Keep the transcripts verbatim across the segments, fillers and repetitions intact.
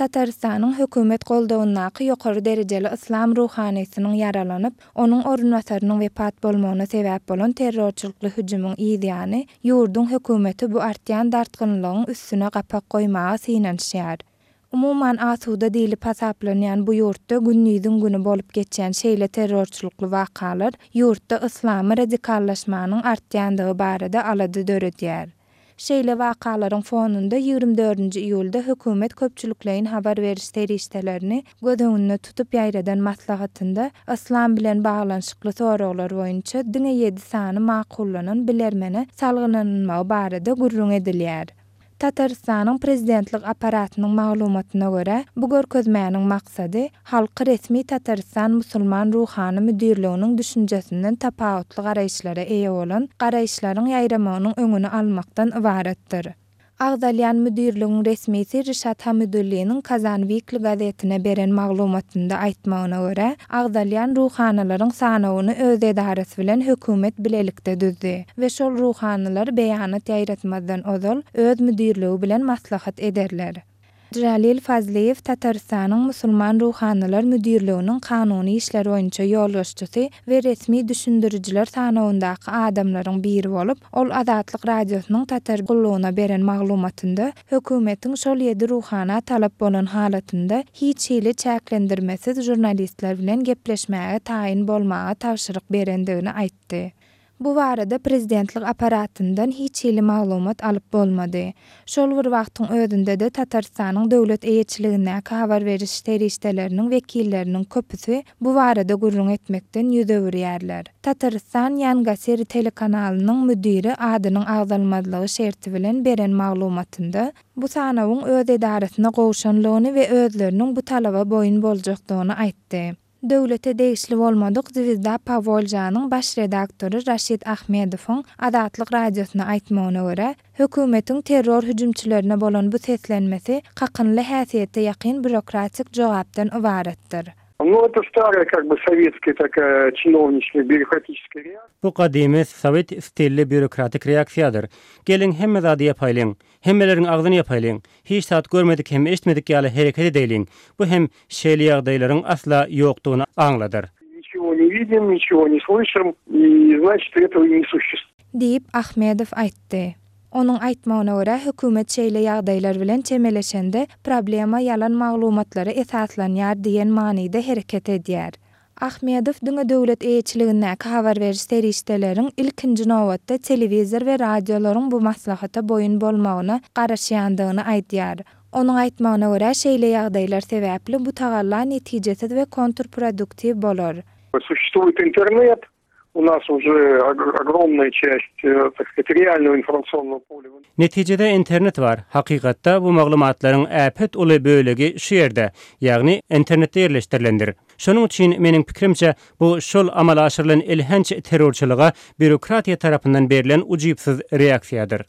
Tataristanyň hökümet goldawyndaky ýokary derejeli islam ruhanysynyň yaralanyp, onuň orunwasarynyň wepat bolmagyna sebäp bolan terrorçylykly hüjümüň ýygyny ýurdun hökümeti bu artýan dartgynlygyň üstüne gapak goýmagy synanýar. Umuman asuda dili pasaplanýan bu ýurtda günnüýden güni bolup geçýän şeýle terrorçylykly wakalar ýurtda islamy radikallaşmanyň artýandygy barada alady döredýär. Şeýle wakalaryň fonunda ýygrimi dördünji iýulda hökümet köpçülikleýin habar beriş terişdelerini göz öňünde tutup ýaýradan maslahatynda islam bilen baglanyşykly soraglar boýunça diňe ýedi sany makullanan bilermene salgynanmagy barada gurrun edilýär. Tataristanyň prezidentlik aparatynyň maglumatyna görä, bu görkezmäniň maksady halky resmi Tataristan musulman ruhany müdirliginiň düşünjesinden tapawutly garaýşlara eýe bolan garaýşlaryň ýaýramagynyň öňüni almakdan ibaretdir. Agdalyan müdirliginiň resmisi Rişat Hamidullynyň Kazan Weekly gazetine beren maglumatynda aýtmagyna görä, Agdalyan ruhanylaryň sanawyny öz edarasy bilen hökümet bilelikde düzdi we şol ruhanylar beýanat ýaýratmazdan ozal öz müdirligi bilen maslahat ederler. Jalil Fazliyev Tataristanyň musulman ruhanylar müdirliginiň kanuny işleri boýunça ýolbaşçysy we resmi düşündürjiler sanawyndaky adamlaryň biri bolup, ol Azatlyk radiosynyň tatar gullugyna beren maglumatynda hökümetiň şol ýedi ruhana talap bolan halatynda hiç hili çäklendirmesiz jurnalistler bilen gepleşmäge taýin bolmagy tawşyryk berendigini aýtdy. Bu barada prezidentlik aparatyndan hiç hili maglumat alyp bolmady. Şol bir wagtyň özünde de Tataristanyň döwlet eýetçiligine habar beriş terişdeleriniň wekilleriniň köpüsi bu barada gurrun etmekden ýüze berýärler. Tataristan Ýangaseri telekanalynyň müdiri adynyň agdalmazlygy şerti bilen beren maglumatynda bu sanawyň öz edarasyna gowşanlygyny we özleriniň bu talaba boyun boljakdygyny aýtdy. Döwlete degişli bolmadyk Zwizda Pavoljanyň baş redaktory Raşid Ahmedowyň Azatlyk radiosyna aýtmagyna görä, hökümetiň terror hüjümçilerine bolan bu seslenmesi kakynly häsiýetde ýakyn bürokratik jogapdan ibaretdir. Ну, это старая, как бы, советская такая чиновничная бюрократическая реакция. Bu kadimi sovet stilli bürokratik reaksiýadyr. Gelin hemme zady ýapaýlyň, hemmeleriň agdyny ýapaýlyň. Hiç saat görmedik hem eşitmedik ýaly hereket edeýliň. Bu hem şeýle ýagdaýlaryň asla ýokdugyny aňladyr. Ничего не видим, ничего не слышим, и значит, этого не существует. Diýip Ahmedow aýtdy. Onuň aýtmagyna görä, hökümet şeýle ýagdaýlar bilen çemeleşende problema ýalan maglumatlary esaslanýar diýen manyda hereket edýär. Ahmedow diňe döwlet eýetçiligine habar beriş terişdeleriň ilkinji nowatda telewizor we radiolaryň bu maslahata boyun bolmagyna garaşýandygyny aýdýar. Onuň aýtmagyna görä, şeýle ýagdaýlar sebäpli bu tagalla netijesiz we kontrproduktiv bolar. Существует интернет. У нас уже огромная часть, так сказать, реального информационного поля. Netijede internet var. Hakykatda bu maglumatlaryň äpet uly bölegi şu ýerde, ýagny internetde ýerleşdirilendir. Şonuň üçin meniň pikirimçe bu şol amala aşyrylan ilhenç terrorçylyga bürokratiýa tarapyndan berilen ujypsyz reaksiýadyr.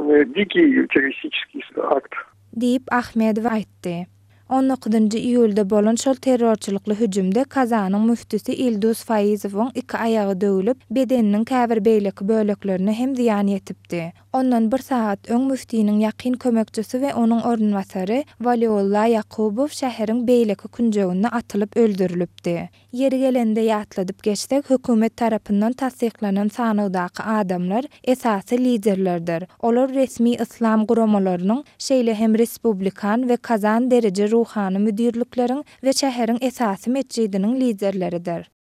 Dikий террористический акт. Diýip Ahmedow aýtdy. on dokuzunji iýulda bolan şol terrorçylykly hüjümde Kazanyň müftüsi Ilduz Faizowyň iki aýagy döwülip, bedeniniň käbir beýleki böleklerine hem ziýan ýetipdi. Ondan bir saat öň müftiniň ýakyn kömekçisi we onuň orunwasary Waliullah Yaqubow şäheriň beýleki künjegine atylyp öldürilipdi. Ýeri gelende ýatladyp geçsek, hökümet tarapyndan tasdiklanan sanawdaky adamlar esasy liderlerdir. Olar resmi islam guramalarynyň şeýle hem respublikan we Kazan derejeli ruhany müdirlikleriň we şäheriň esasy mescidiniň liderleridir.